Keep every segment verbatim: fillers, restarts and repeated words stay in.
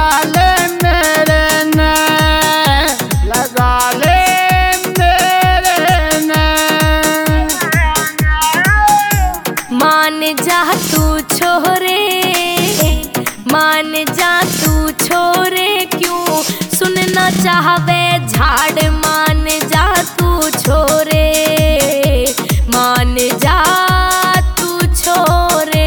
ले मेरे ने, लगा ले मेरे ने। मान जा तू छोरे, मान जा तू छोरे, क्यों सुनना चाहवे झाड़। मान जा तू छोरे, मान जा तू छोरे।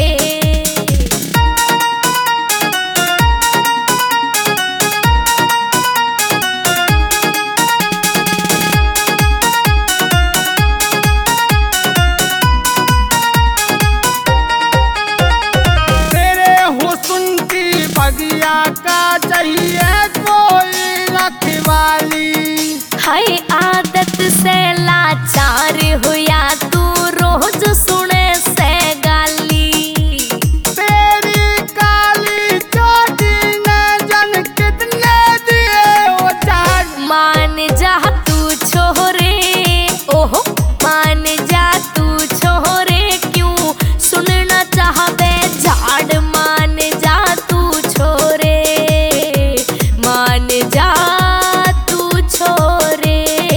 बगिया का चाहिए कोई रखवाली। हाय आदत से लाचार हुआ तू, रोज सुने से गाली। तेरी काली चोटी ने जन कितने दिए वो चार। मान जा तू छोरे, ओहो मान जा तू छोरे, क्यों सुनना चाहवे झाड़। मान जा तू छोरे, मान जा तू छोरे।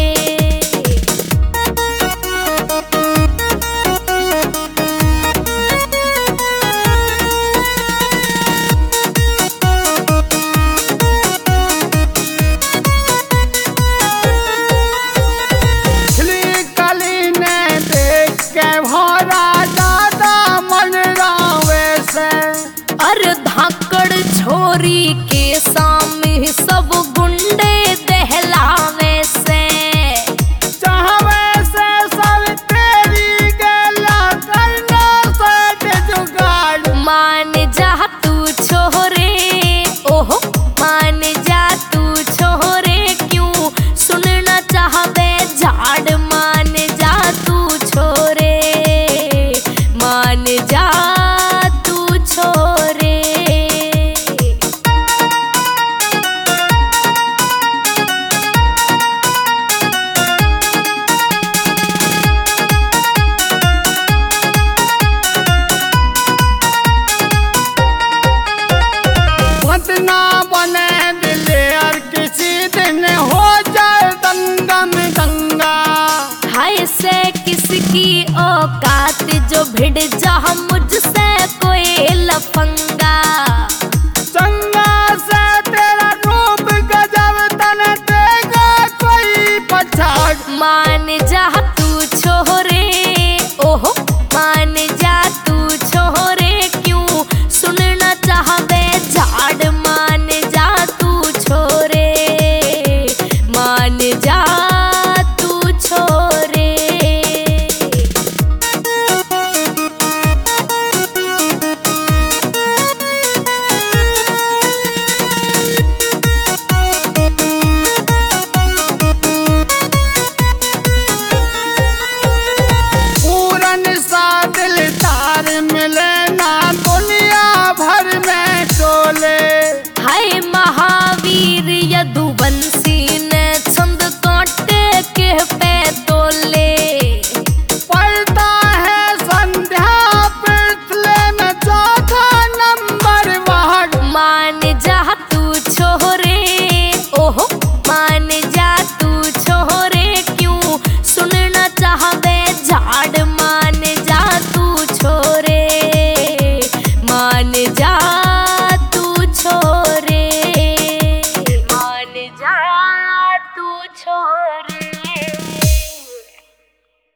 खिली कली ने देख के भौरा दादा मन रावे से। अरे धाकड़ छोरी के सामने सब गुंडे दहलावे से। चाहवे से सब तेरी गला करना से जुगाड़। मान जा तू छोरे, ओहो मान जा तू छोरे, क्यों सुनना चाहवे झाड़। मान जा तू छोरे, मान जा तू छोरे। मत ना बने दिलेर किसी दिन हो जाए दंगा में दंगा। हाय से किसकी औकात जो भिड़ जा मुझसे कोई लफंगा। चंगा से तेरा रूप गजब तन देगा कोई पछाड़। मान जा तू छोरे,